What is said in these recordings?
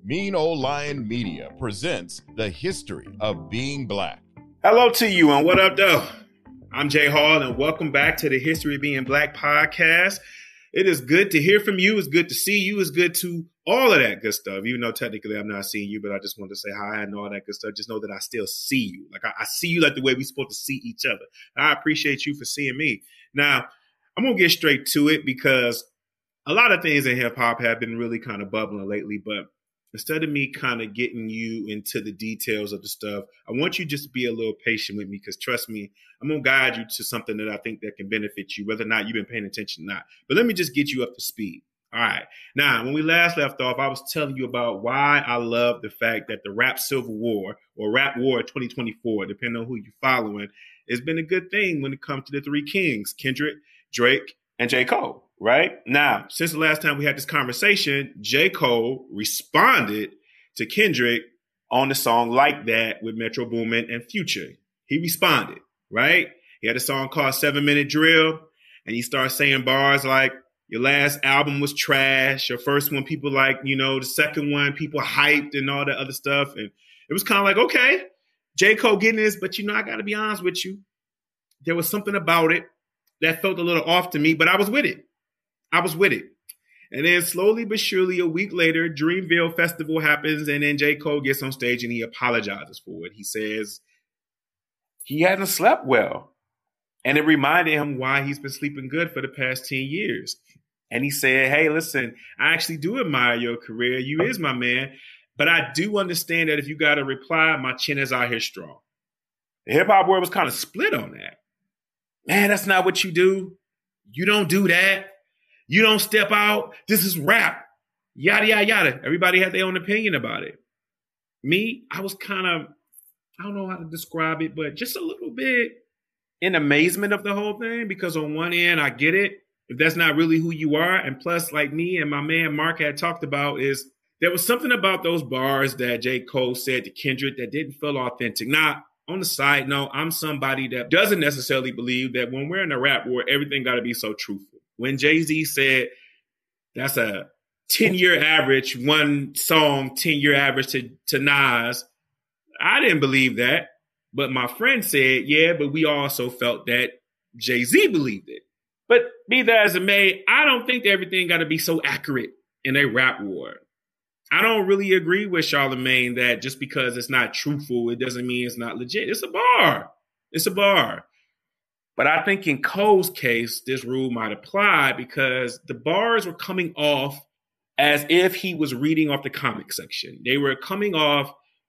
Mean Old Lion Media presents The History of Being Black. Hello to you, and what up, though? I'm Jay Hall, and welcome back to the History of Being Black podcast. It is good to hear from you. It's good to see you. It's good to all of that good stuff. Even though technically I'm not seeing you, but I just want to say hi and all that good stuff. Just know that I still see you. Like I see you like the way we're supposed to see each other. And I appreciate you for seeing me. Now, I'm going to get straight to it because a lot of things in hip hop have been really kind of bubbling lately, but instead of me kind of getting you into the details of the stuff, I want you just to be a little patient with me because trust me, I'm going to guide you to something that I think that can benefit you, whether or not you've been paying attention or not. But let me just get you up to speed. All right. Now, when we last left off, I was telling you about why I love the fact that the Rap Civil War or Rap War 2024, depending on who you're following, has been a good thing when it comes to the three kings, Kendrick, Drake, and J. Cole. Right now, since the last time we had this conversation, J. Cole responded to Kendrick on the song Like That with Metro Boomin and Future. He responded, right? He had a song called 7 Minute Drill, and he started saying bars like, your last album was trash. Your first one, people like, the second one, people hyped and all that other stuff. And it was kind of like, okay, J. Cole getting this, but I got to be honest with you. There was something about it that felt a little off to me, but I was with it. And then slowly but surely, a week later, Dreamville Festival happens, and then J. Cole gets on stage and he apologizes for it. He says he hadn't slept well. And it reminded him why he's been sleeping good for the past 10 years. And he said, hey, listen, I actually do admire your career. You is my man. But I do understand that if you got a reply, my chin is out here strong. The hip hop world was kind of split on that. Man, that's not what you do. You don't do that. You don't step out. This is rap. Yada, yada, yada. Everybody had their own opinion about it. Me, I was kind of, I don't know how to describe it, but just a little bit in amazement of the whole thing. Because on one end, I get it. If that's not really who you are. And plus, like me and my man Mark had talked about, is there was something about those bars that J. Cole said to Kendrick that didn't feel authentic. Now, on the side note, I'm somebody that doesn't necessarily believe that when we're in a rap war, everything got to be so truthful. When Jay-Z said that's a 10-year average, one song, 10-year average to Nas, I didn't believe that. But my friend said, yeah, but we also felt that Jay-Z believed it. But be that as it may, I don't think that everything got to be so accurate in a rap war. I don't really agree with Charlemagne that just because it's not truthful, it doesn't mean it's not legit. It's a bar. It's a bar. But I think in Cole's case, this rule might apply because the bars were coming off as if he was reading off the comic section. They were coming off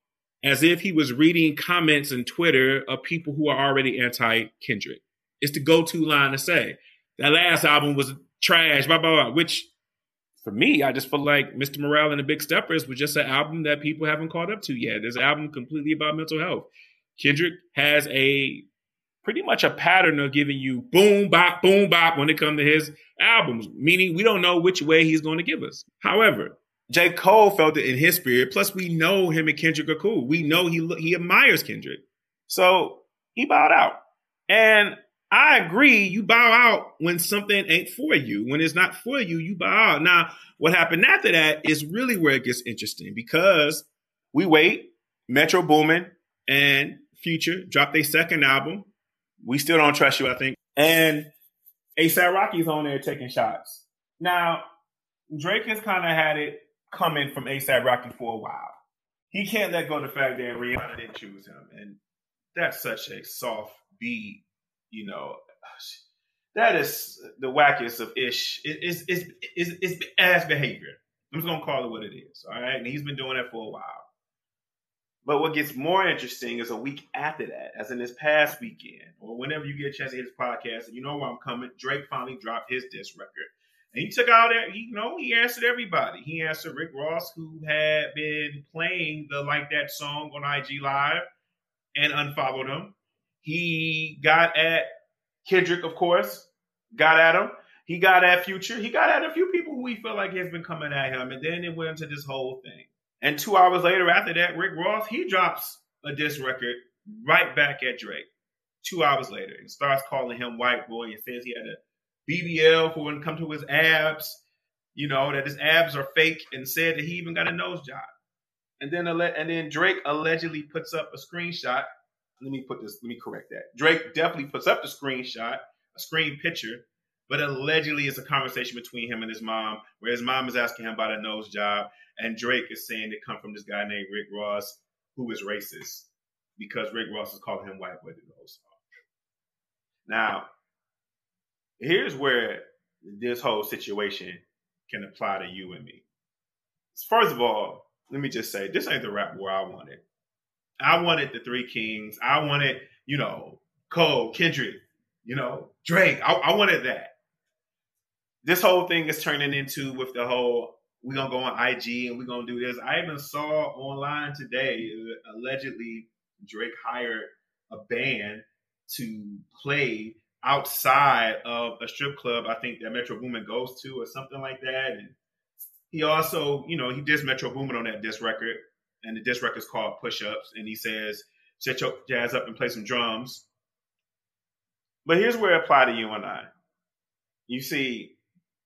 as if he was reading comments on Twitter of people who are already anti-Kendrick. It's the go-to line to say, that last album was trash, blah, blah, blah, which for me, I just feel like Mr. Morale and the Big Steppers was just an album that people haven't caught up to yet. There's an album completely about mental health. Kendrick has pretty much a pattern of giving you boom, bop when it comes to his albums, meaning we don't know which way he's going to give us. However, J. Cole felt it in his spirit. Plus, we know him and Kendrick are cool. We know he admires Kendrick. So he bowed out. And I agree, you bow out when something ain't for you. When it's not for you, you bow out. Now, what happened after that is really where it gets interesting because we wait. Metro Boomin and Future dropped their second album. We Still Don't Trust You, I think. And A$AP Rocky's on there taking shots. Now, Drake has kind of had it coming from A$AP Rocky for a while. He can't let go of the fact that Rihanna didn't choose him. And that's such a soft beat. That is the wackiest of ish. It's ass behavior. I'm just going to call it what it is. All right. And he's been doing that for a while. But what gets more interesting is a week after that, as in this past weekend, or whenever you get a chance to hear this podcast, and you know where I'm coming, Drake finally dropped his diss record. And he took out there, he answered everybody. He answered Rick Ross, who had been playing the Like That song on IG Live and unfollowed him. He got at Kendrick, of course, got at him. He got at Future. He got at a few people who he felt like has been coming at him. And then it went into this whole thing. And 2 hours later after that, Rick Ross, he drops a diss record right back at Drake. 2 hours later, and starts calling him white boy and says he had a BBL for when it comes to his abs, that his abs are fake, and said that he even got a nose job. And then Drake allegedly puts up a screenshot. Let me correct that. Drake definitely puts up the screenshot, a screen picture, but allegedly it's a conversation between him and his mom, where his mom is asking him about a nose job, and Drake is saying it come from this guy named Rick Ross, who is racist, because Rick Ross is calling him white boy through the whole song. Now, here's where this whole situation can apply to you and me. First of all, let me just say, this ain't the rap war I wanted. I wanted the Three Kings. I wanted, Cole, Kendrick, Drake. I wanted that. This whole thing is turning into with the whole, we're going to go on IG and we're going to do this. I even saw online today, allegedly, Drake hired a band to play outside of a strip club, I think that Metro Boomin goes to or something like that. And he also, he dissed Metro Boomin on that diss record. And the diss record is called Push Ups. And he says, set your jazz up and play some drums. But here's where it applies to you and I. You see,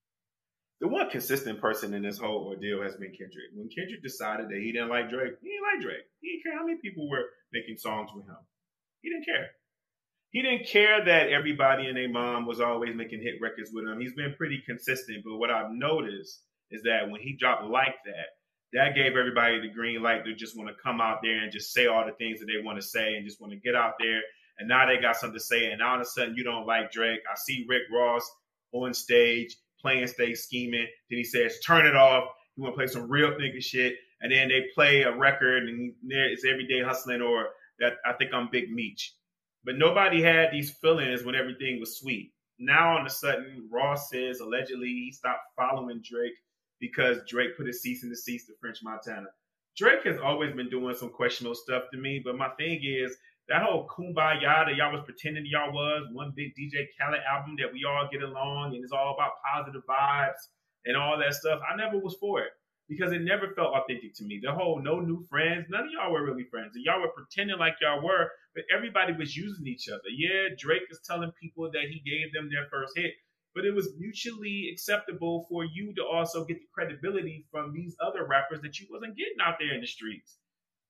the one consistent person in this whole ordeal has been Kendrick. When Kendrick decided that he didn't like Drake, he didn't like Drake. He didn't care how many people were making songs with him. He didn't care. He didn't care that everybody and their mom was always making hit records with him. He's been pretty consistent. But what I've noticed is that when he dropped Like that gave everybody the green light to just want to come out there and just say all the things that they want to say and just want to get out there. And now they got something to say. And all of a sudden, you don't like Drake. I see Rick Ross on stage, playing stage scheming. Then he says, turn it off. You want to play some real nigga shit. And then they play a record and it's Everyday Hustling or that I Think I'm Big Meech. But nobody had these feelings when everything was sweet. Now, all of a sudden, Ross says allegedly he stopped following Drake because Drake put a cease and desist to French Montana. Drake has always been doing some questionable stuff to me, but my thing is that whole Kumbaya that y'all was pretending y'all was one big DJ Khaled album that we all get along and it's all about positive vibes and all that stuff. I never was for it because it never felt authentic to me. The whole no new friends, none of y'all were really friends. And y'all were pretending like y'all were, but everybody was using each other. Yeah, Drake is telling people that he gave them their first hit, but it was mutually acceptable for you to also get the credibility from these other rappers that you wasn't getting out there in the streets.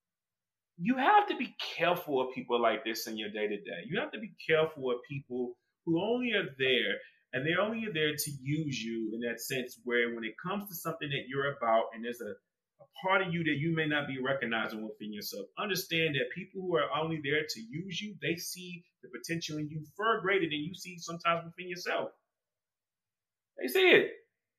You have to be careful of people like this in your day-to-day. You have to be careful of people who only are there, and they're only there to use you in that sense where when it comes to something that you're about and there's a part of you that you may not be recognizing within yourself, understand that people who are only there to use you, they see the potential in you far greater than you see sometimes within yourself. They see it.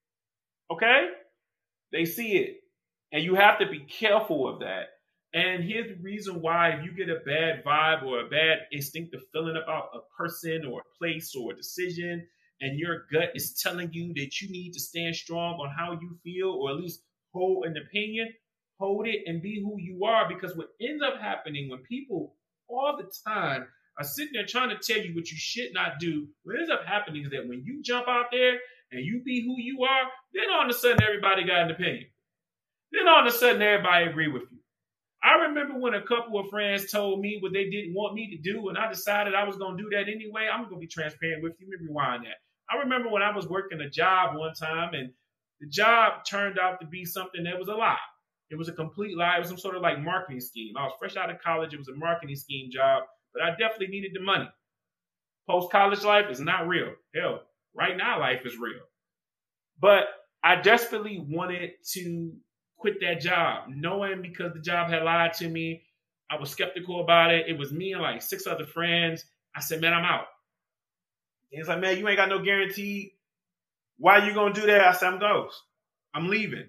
Okay? They see it. And you have to be careful of that. And here's the reason why if you get a bad vibe or a bad instinctive feeling about a person or a place or a decision, and your gut is telling you that you need to stand strong on how you feel or at least hold an opinion, hold it and be who you are. Because what ends up happening when people all the time are sitting there trying to tell you what you should not do, what ends up happening is that when you jump out there and you be who you are, then all of a sudden everybody got an opinion. Then all of a sudden everybody agree with you. I remember when a couple of friends told me what they didn't want me to do, and I decided I was going to do that anyway. I'm going to be transparent with you. Let me rewind that. I remember when I was working a job one time, and the job turned out to be something that was a lie. It was a complete lie. It was some sort of like marketing scheme. I was fresh out of college. It was a marketing scheme job, but I definitely needed the money. Post-college life is not real. Hell, right now life is real. But I desperately wanted to quit that job, knowing because the job had lied to me. I was skeptical about it. It was me and like 6 other friends. I said, man, I'm out. And he's like, man, you ain't got no guarantee. Why you going to do that? I said, I'm ghost. I'm leaving.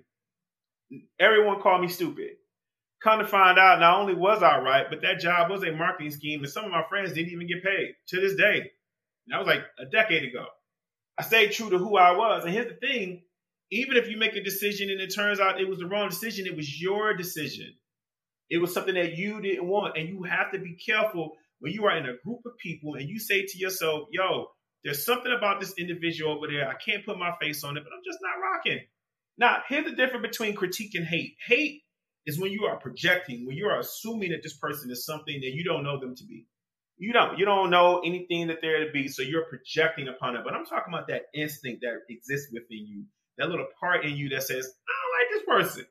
Everyone called me stupid. Come to find out, not only was I right, but that job was a marketing scheme, and some of my friends didn't even get paid to this day. And that was like a decade ago. I stayed true to who I was. And here's the thing. Even if you make a decision and it turns out it was the wrong decision, it was your decision. It was something that you didn't want. And you have to be careful when you are in a group of people and you say to yourself, yo, there's something about this individual over there. I can't put my face on it, but I'm just not rocking. Now, here's the difference between critique and hate. Hate is when you are projecting, when you are assuming that this person is something that you don't know them to be. You don't know anything that they're to be, so you're projecting upon it. But I'm talking about that instinct that exists within you. That little part in you that says, I don't like this person.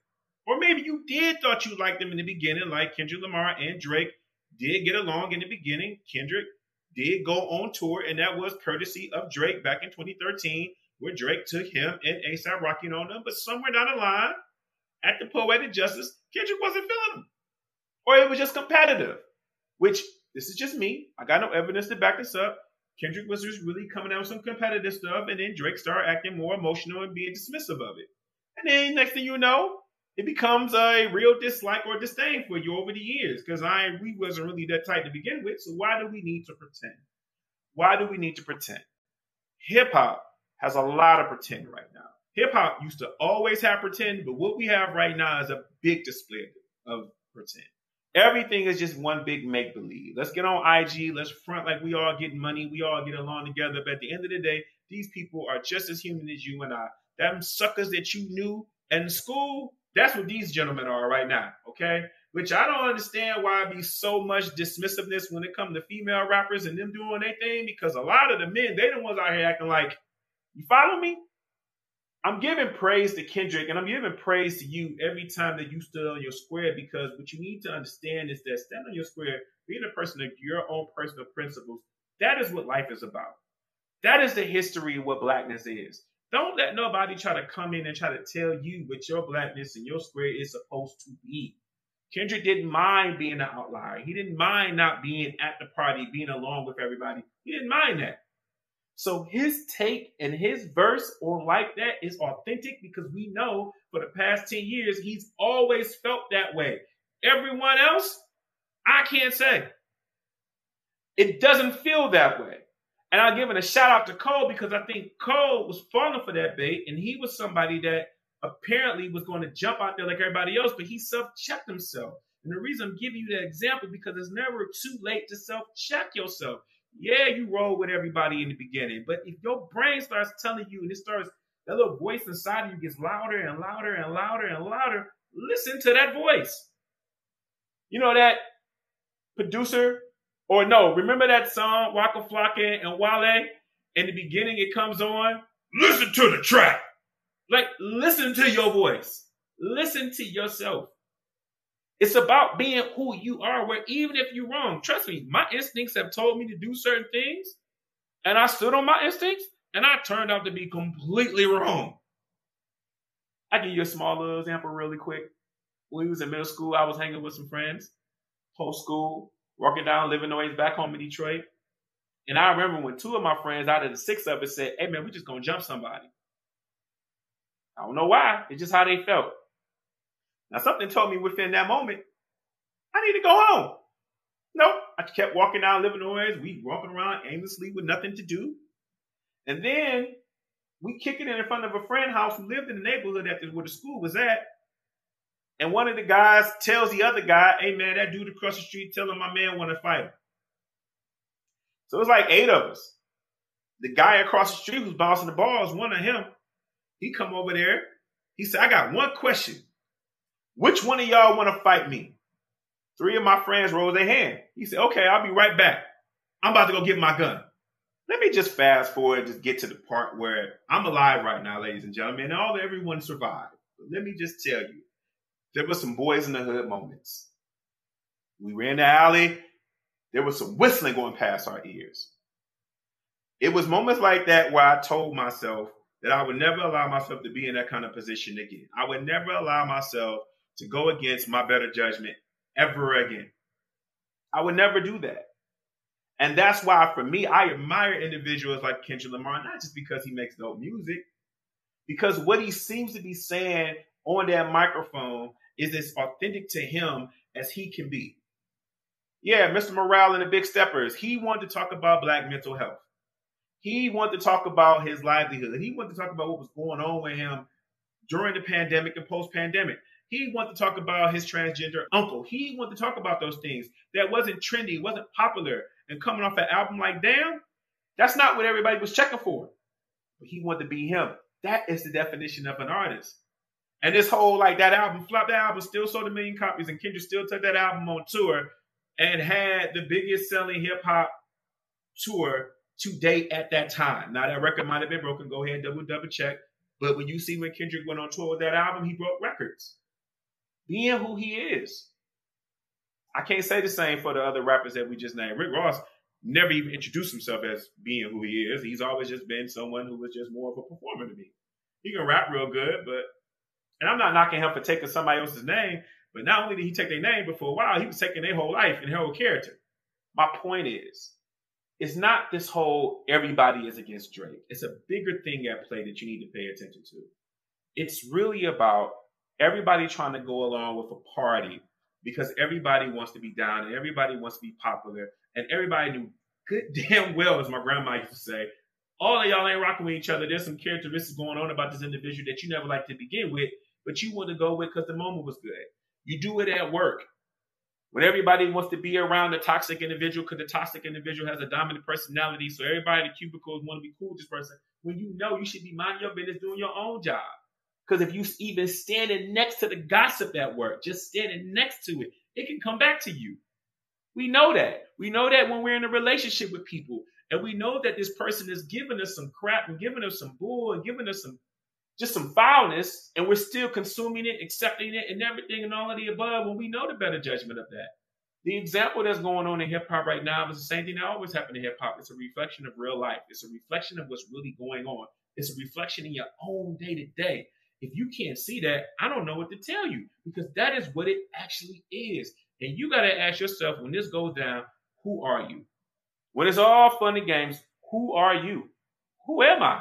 Or maybe you did thought you liked them in the beginning, like Kendrick Lamar and Drake did get along in the beginning. Kendrick did go on tour, and that was courtesy of Drake back in 2013, where Drake took him and A$AP Rocky on them. But somewhere down the line, at the Poetic Justice, Kendrick wasn't feeling them. Or it was just competitive, which this is just me. I got no evidence to back this up. Kendrick was just really coming out with some competitive stuff, and then Drake started acting more emotional and being dismissive of it. And then next thing you know, it becomes a real dislike or disdain for you over the years, because we wasn't really that tight to begin with. So why do we need to pretend? Why do we need to pretend? Hip hop has a lot of pretend right now. Hip hop used to always have pretend, but what we have right now is a big display of pretend. Everything is just one big make believe. Let's get on IG. Let's front like we all get money. We all get along together. But at the end of the day, these people are just as human as you and I. Them suckers that you knew in school, that's what these gentlemen are right now. Okay? Which I don't understand why it be so much dismissiveness when it comes to female rappers and them doing their thing, because a lot of the men, they the ones out here acting like, you follow me? I'm giving praise to Kendrick, and I'm giving praise to you every time that you stood on your square, because what you need to understand is that stand on your square, being a person of your own personal principles, that is what life is about. That is the history of what blackness is. Don't let nobody try to come in and try to tell you what your blackness and your square is supposed to be. Kendrick didn't mind being an outlier. He didn't mind not being at the party, being along with everybody. He didn't mind that. So his take and his verse on like that is authentic, because we know for the past 10 years, he's always felt that way. Everyone else, I can't say. It doesn't feel that way. And I'm giving a shout out to Cole, because I think Cole was falling for that bait, and he was somebody that apparently was going to jump out there like everybody else, but he self-checked himself. And the reason I'm giving you that example, because it's never too late to self-check yourself. Yeah, you roll with everybody in the beginning, but if your brain starts telling you, and that little voice inside of you gets louder and louder and louder and louder, listen to that voice. You know that producer, or no, remember that song, Waka Flocka and Wale? In the beginning, it comes on, listen to the track. Like, listen to your voice. Listen to yourself. It's about being who you are, where even if you're wrong, trust me, my instincts have told me to do certain things, and I stood on my instincts, and I turned out to be completely wrong. I give you a small little example really quick. When we was in middle school, I was hanging with some friends, post school, walking down Livernois back home in Detroit. And I remember when 2 of my friends out of the 6 of us said, hey man, we just gonna jump somebody. I don't know why, it's just how they felt. Now, something told me within that moment, I need to go home. Nope. I kept walking down Livernois. We walking around aimlessly with nothing to do. And then we kick it in front of a friend house who lived in the neighborhood where the school was at. And one of the guys tells the other guy, hey, man, that dude across the street telling my man want to fight him. So it was like 8 of us. The guy across the street who's bouncing the ball is one of him. He come over there. He said, I got one question. Which one of y'all want to fight me? 3 of my friends rolled their hand. He said, okay, I'll be right back. I'm about to go get my gun. Let me just fast forward, just get to the part where I'm alive right now, ladies and gentlemen, and everyone survived. But let me just tell you, there were some boys in the hood moments. We were in the alley. There was some whistling going past our ears. It was moments like that where I told myself that I would never allow myself to be in that kind of position again. I would never allow myself to go against my better judgment ever again. I would never do that. And that's why, for me, I admire individuals like Kendrick Lamar, not just because he makes dope music, because what he seems to be saying on that microphone is as authentic to him as he can be. Yeah, Mr. Morale and the Big Steppers, he wanted to talk about Black mental health. He wanted to talk about his livelihood. He wanted to talk about what was going on with him during the pandemic and post-pandemic. He wanted to talk about his transgender uncle. He wanted to talk about those things that wasn't trendy, wasn't popular. And coming off an album like Damn, that's not what everybody was checking for. But he wanted to be him. That is the definition of an artist. And this whole, like, that album, Flop, that album still sold 1 million copies, and Kendrick still took that album on tour and had the biggest selling hip-hop tour to date at that time. Now, that record might have been broken. Go ahead and double check. But when you see when Kendrick went on tour with that album, he broke records. being who he is. I can't say the same for the other rappers that we just named. Rick Ross never even introduced himself as being who he is. He's always just been someone who was just more of a performer to me. He can rap real good, and I'm not knocking him for taking somebody else's name, but not only did he take their name, but for a while he was taking their whole life and their whole character. My point is, it's not this whole everybody is against Drake. It's a bigger thing at play that you need to pay attention to. It's really about everybody trying to go along with a party because everybody wants to be down and everybody wants to be popular. And everybody knew good damn well, as my grandma used to say, all of y'all ain't rocking with each other. There's some characteristics going on about this individual that you never liked to begin with, but you want to go with because the moment was good. You do it at work. When everybody wants to be around the toxic individual because the toxic individual has a dominant personality, so everybody in the cubicles want to be cool with this person, when you know you should be minding your business doing your own job. Because if you even standing next to the gossip at work, just standing next to it, it can come back to you. We know that. We know that when we're in a relationship with people, and we know that this person is giving us some crap and giving us some bull and giving us some foulness, and we're still consuming it, accepting it, and everything and all of the above when we know the better judgment of that. The example that's going on in hip-hop right now is the same thing that always happened in hip-hop. It's a reflection of real life. It's a reflection of what's really going on. It's a reflection in your own day-to-day. If you can't see that, I don't know what to tell you, because that is what it actually is. And you got to ask yourself, when this goes down, who are you? When it's all fun and games, who are you? Who am I?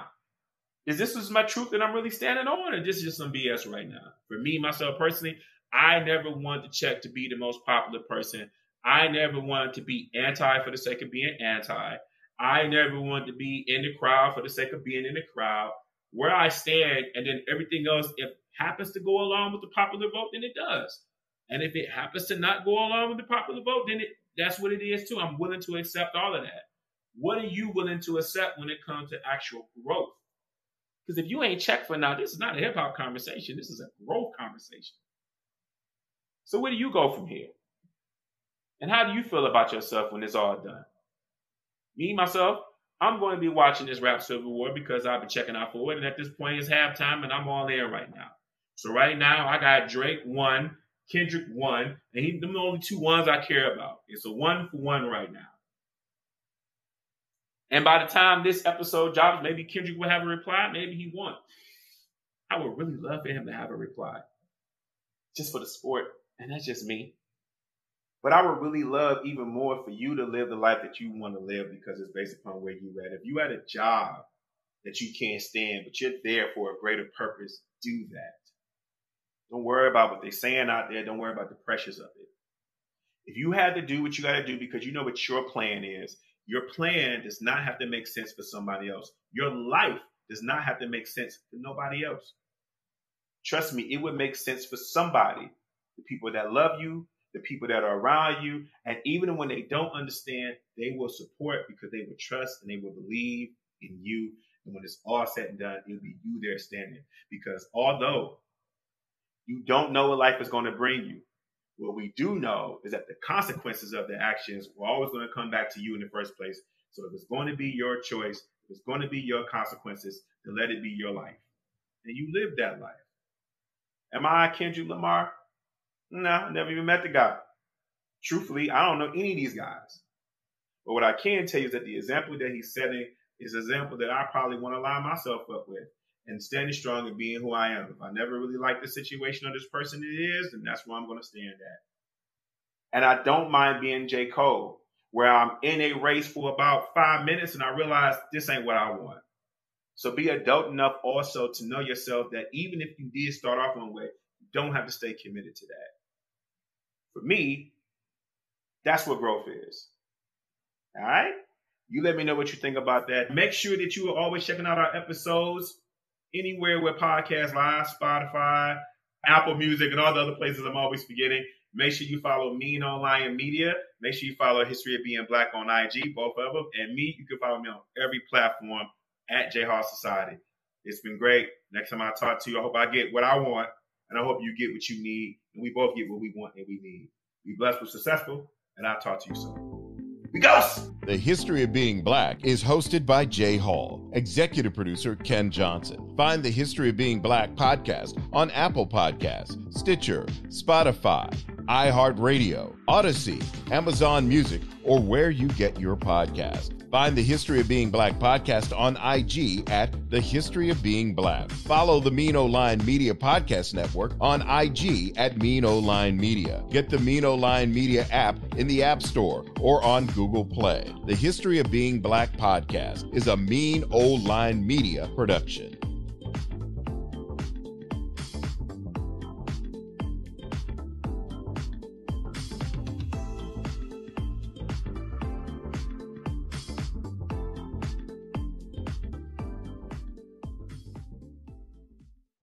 Is this my truth that I'm really standing on, or this is just some BS right now? For me, myself personally, I never wanted to check to be the most popular person. I never wanted to be anti for the sake of being anti. I never wanted to be in the crowd for the sake of being in the crowd. Where I stand, and then everything else, if it happens to go along with the popular vote, then it does. And if it happens to not go along with the popular vote, then that's what it is too. I'm willing to accept all of that. What are you willing to accept when it comes to actual growth? Because if you ain't checked for now, this is not a hip-hop conversation. This is a growth conversation. So where do you go from here? And how do you feel about yourself when it's all done? Me, myself, I'm going to be watching this rap Civil War because I've been checking out for it. And at this point, it's halftime, and I'm all in right now. So right now, I got Drake 1, Kendrick 1, and them the only two ones I care about. It's a 1-for-1 right now. And by the time this episode drops, maybe Kendrick will have a reply. Maybe he won't. I would really love for him to have a reply. Just for the sport. And that's just me. But I would really love even more for you to live the life that you want to live, because it's based upon where you're at. If you had a job that you can't stand, but you're there for a greater purpose, do that. Don't worry about what they're saying out there. Don't worry about the pressures of it. If you had to do what you got to do because you know what your plan is, your plan does not have to make sense for somebody else. Your life does not have to make sense for nobody else. Trust me, it would make sense for somebody. The people that love you, the people that are around you, and even when they don't understand, they will support because they will trust and they will believe in you. And when it's all said and done, it'll be you there standing. Because although you don't know what life is going to bring you, what we do know is that the consequences of the actions were always going to come back to you in the first place. So if it's going to be your choice, if it's going to be your consequences, then let it be your life. And you live that life. Am I Kendrick Lamar? No, I never even met the guy. Truthfully, I don't know any of these guys. But what I can tell you is that the example that he's setting is an example that I probably want to line myself up with. And standing strong and being who I am. If I never really like the situation of this person it is, then that's where I'm going to stand at. And I don't mind being J. Cole, where I'm in a race for about 5 minutes and I realize this ain't what I want. So be adult enough also to know yourself that even if you did start off one way, you don't have to stay committed to that. For me, that's what growth is. All right? You let me know what you think about that. Make sure that you are always checking out our episodes anywhere where podcasts live, Spotify, Apple Music, and all the other places I'm always forgetting. Make sure you follow Mean Online Media. Make sure you follow History of Being Black on IG, both of them. And me, you can follow me on every platform at J Hall Society. It's been great. Next time I talk to you, I hope I get what I want, and I hope you get what you need, and we both get what we want and we need. Be blessed, be successful, and I'll talk to you soon. We ghosts! The History of Being Black is hosted by Jay Hall, executive producer Ken Johnson. Find the History of Being Black podcast on Apple Podcasts, Stitcher, Spotify, iHeartRadio, Odyssey, Amazon Music, or where you get your podcast. Find the History of Being Black podcast on IG at The History of Being Black. Follow the Mean O-Line Media Podcast Network on IG at Mean O-Line Media. Get the Mean O-Line Media app in the App Store or on Google Play. The History of Being Black podcast is a Mean O-Line Media production.